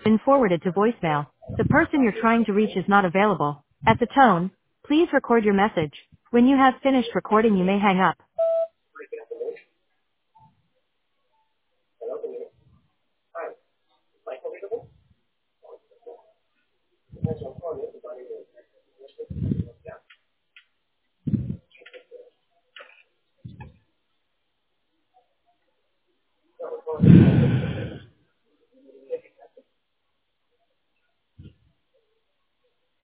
Been forwarded to voicemail. The person you're trying to reach is not available. At the tone, please record your message. When you have finished recording, you may hang up.